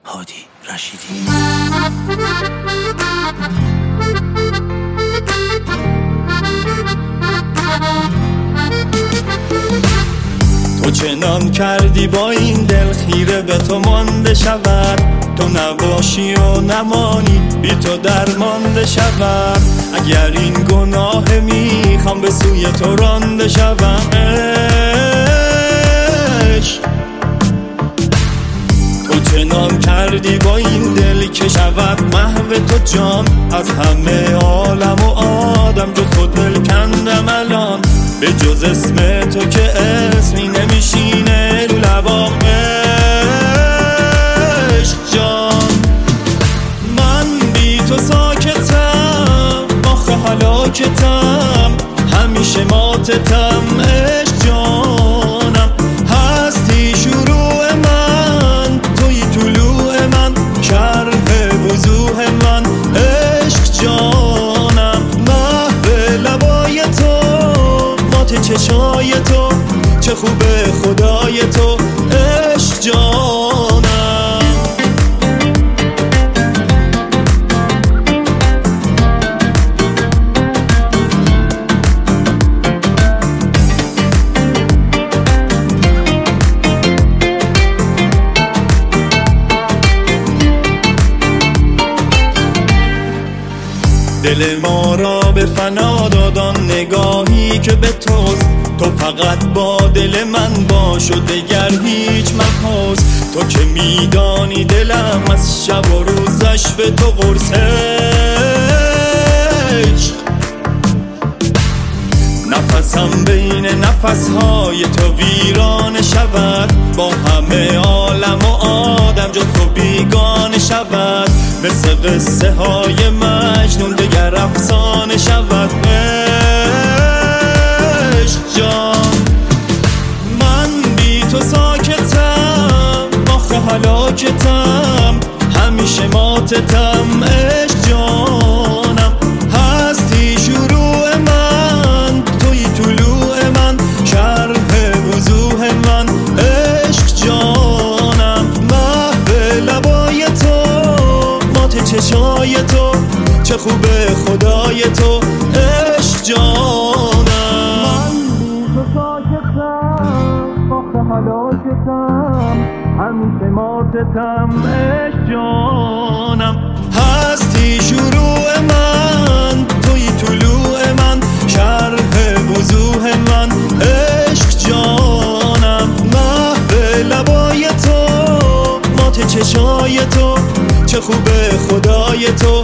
هادی رشیدی. تو چنان کردی با این دل خیره به تو مانده شود، تو نباشی و نمانی بی تو درمانده شود. اگر این گناه میخوام به سوی تو رانده شوم، تو چنان کردی با این دل که شود محو تو جان. از همه عالم و آدم جز خود دل کندم الان، به جز اسم تو که اسمی نمیشینه رو لبام. عشق جان من بی تو ساکتم، آخه هلاکتم، همیشه ماتتم. عشق جانم هستی شروع من، توی طلوع من، شرح وضوح من. عشق جانم محو لبای تو، مات چشای تو، چه خوبه خدای تو. عشق جانم دل ما را به فنا دادان نگاهی که به توست. تو فقط با دل من باش و دگر هیچ مپرس. تو که میدانی دلم از شب و روزش به تو قرص. عشق نفسم بین نفسهای تو ویران شود، با همه عالم و آدم جز تو بیگانه شود. مثل قصه های مجنون دگر افسانه شود. عشق جان من بی تو ساکتم، آخه هلاکتم، همیشه ماتتم. عشق جانم هستی شروع من، توی طلوع من، شرح وضوح من. عشق جانم محو لبای تو، مات چشای تو، چه خوبه خدای تو. عشق جانم من بی تو ساکتم، آخه هلاکتم، همیشه ماتتم. عشق جانم هستی شروع من، توی طلوع من، شرح وضوح من. عشق جانم محو لبای تو، مات چشای تو، چه خوبه خدای تو.